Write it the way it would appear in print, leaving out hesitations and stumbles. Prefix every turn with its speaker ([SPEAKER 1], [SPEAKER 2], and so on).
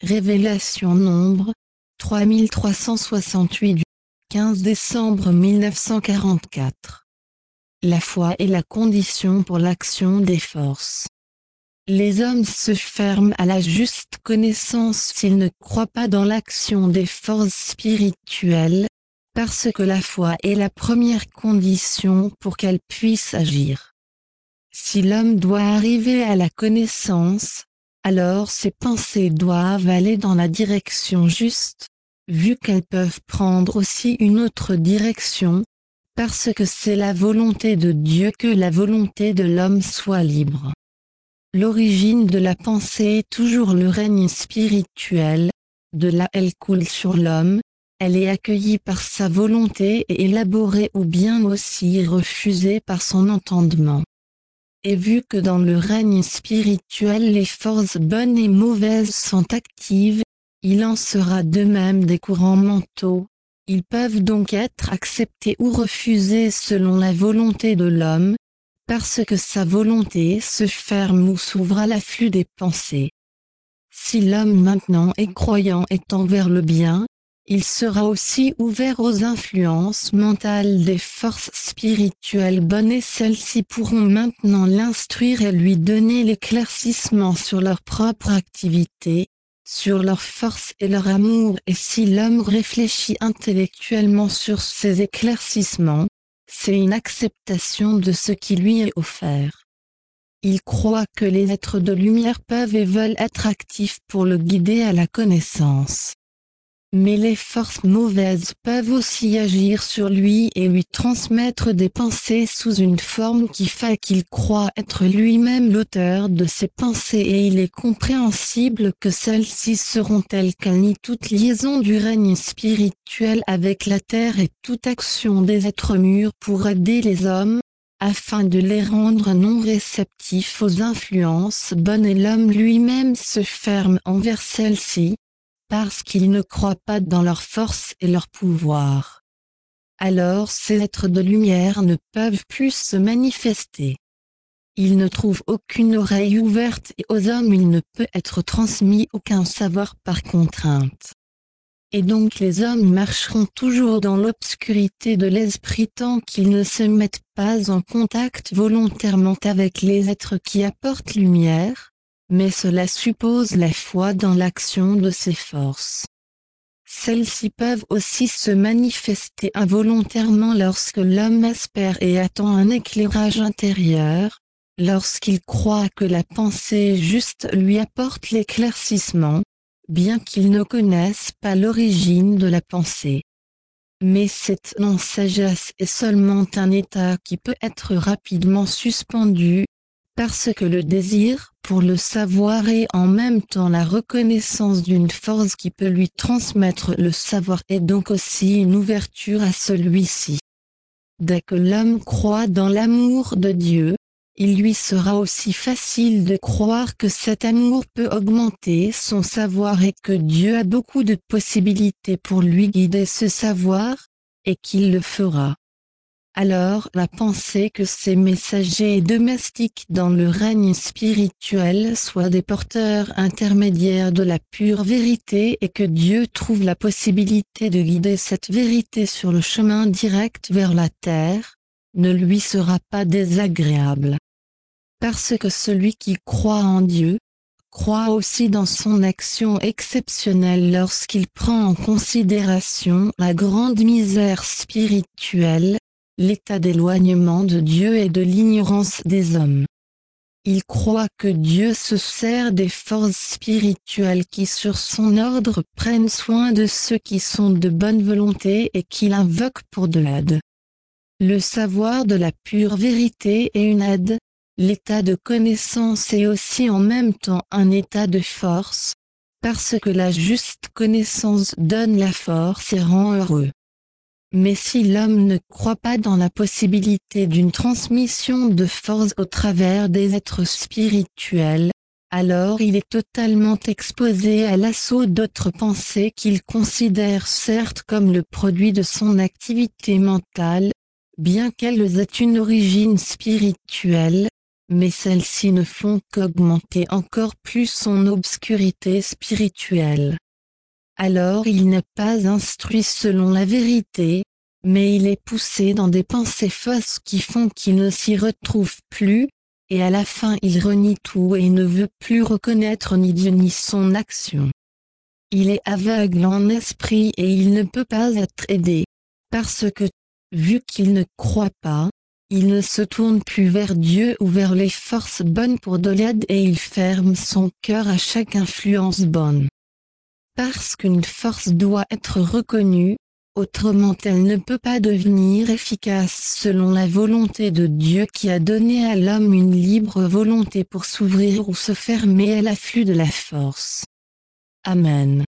[SPEAKER 1] Révélation Nombre, 3368 du 15 décembre 1944. La foi est la condition pour l'action des forces. Les hommes se ferment à la juste connaissance s'ils ne croient pas dans l'action des forces spirituelles, parce que la foi est la première condition pour qu'elles puissent agir. Si l'homme doit arriver à la connaissance, alors ses pensées doivent aller dans la direction juste, vu qu'elles peuvent prendre aussi une autre direction, parce que c'est la volonté de Dieu que la volonté de l'homme soit libre. L'origine de la pensée est toujours le règne spirituel, de là elle coule sur l'homme, elle est accueillie par sa volonté et élaborée ou bien aussi refusée par son entendement. Et vu que dans le règne spirituel les forces bonnes et mauvaises sont actives, il en sera de même des courants mentaux. Ils peuvent donc être acceptés ou refusés selon la volonté de l'homme, parce que sa volonté se ferme ou s'ouvre à l'afflux des pensées. Si l'homme maintenant est croyant et tend vers le bien, il sera aussi ouvert aux influences mentales des forces spirituelles bonnes et celles-ci pourront maintenant l'instruire et lui donner l'éclaircissement sur leur propre activité, sur leur force et leur amour. Et si l'homme réfléchit intellectuellement sur ces éclaircissements, c'est une acceptation de ce qui lui est offert. Il croit que les êtres de lumière peuvent et veulent être actifs pour le guider à la connaissance. Mais les forces mauvaises peuvent aussi agir sur lui et lui transmettre des pensées sous une forme qui fait qu'il croit être lui-même l'auteur de ces pensées et il est compréhensible que celles-ci seront telles qu'elles nient toute liaison du règne spirituel avec la terre et toute action des êtres mûrs pour aider les hommes, afin de les rendre non réceptifs aux influences bonnes et l'homme lui-même se ferme envers celles-ci, parce qu'ils ne croient pas dans leur force et leur pouvoir. Alors ces êtres de lumière ne peuvent plus se manifester. Ils ne trouvent aucune oreille ouverte et aux hommes il ne peut être transmis aucun savoir par contrainte. Et donc les hommes marcheront toujours dans l'obscurité de l'esprit tant qu'ils ne se mettent pas en contact volontairement avec les êtres qui apportent lumière, mais cela suppose la foi dans l'action de ces forces. Celles-ci peuvent aussi se manifester involontairement lorsque l'homme espère et attend un éclairage intérieur, lorsqu'il croit que la pensée juste lui apporte l'éclaircissement, bien qu'il ne connaisse pas l'origine de la pensée. Mais cette non-sagesse est seulement un état qui peut être rapidement suspendu, parce que le désir pour le savoir et en même temps la reconnaissance d'une force qui peut lui transmettre le savoir est donc aussi une ouverture à celui-ci. Dès que l'homme croit dans l'amour de Dieu, il lui sera aussi facile de croire que cet amour peut augmenter son savoir et que Dieu a beaucoup de possibilités pour lui guider ce savoir, et qu'il le fera. Alors la pensée que ces messagers et domestiques dans le règne spirituel soient des porteurs intermédiaires de la pure vérité et que Dieu trouve la possibilité de guider cette vérité sur le chemin direct vers la terre, ne lui sera pas désagréable. Parce que celui qui croit en Dieu, croit aussi dans son action exceptionnelle lorsqu'il prend en considération la grande misère spirituelle, l'état d'éloignement de Dieu et de l'ignorance des hommes. Il croit que Dieu se sert des forces spirituelles qui sur son ordre prennent soin de ceux qui sont de bonne volonté et qu'il invoque pour de l'aide. Le savoir de la pure vérité est une aide, l'état de connaissance est aussi en même temps un état de force, parce que la juste connaissance donne la force et rend heureux. Mais si l'homme ne croit pas dans la possibilité d'une transmission de force au travers des êtres spirituels, alors il est totalement exposé à l'assaut d'autres pensées qu'il considère certes comme le produit de son activité mentale, bien qu'elles aient une origine spirituelle, mais celles-ci ne font qu'augmenter encore plus son obscurité spirituelle. Alors il n'est pas instruit selon la vérité, mais il est poussé dans des pensées fausses qui font qu'il ne s'y retrouve plus, et à la fin il renie tout et ne veut plus reconnaître ni Dieu ni son action. Il est aveugle en esprit et il ne peut pas être aidé, parce que, vu qu'il ne croit pas, il ne se tourne plus vers Dieu ou vers les forces bonnes pour de l'aide et il ferme son cœur à chaque influence bonne. Parce qu'une force doit être reconnue, autrement elle ne peut pas devenir efficace selon la volonté de Dieu qui a donné à l'homme une libre volonté pour s'ouvrir ou se fermer à l'afflux de la force. Amen.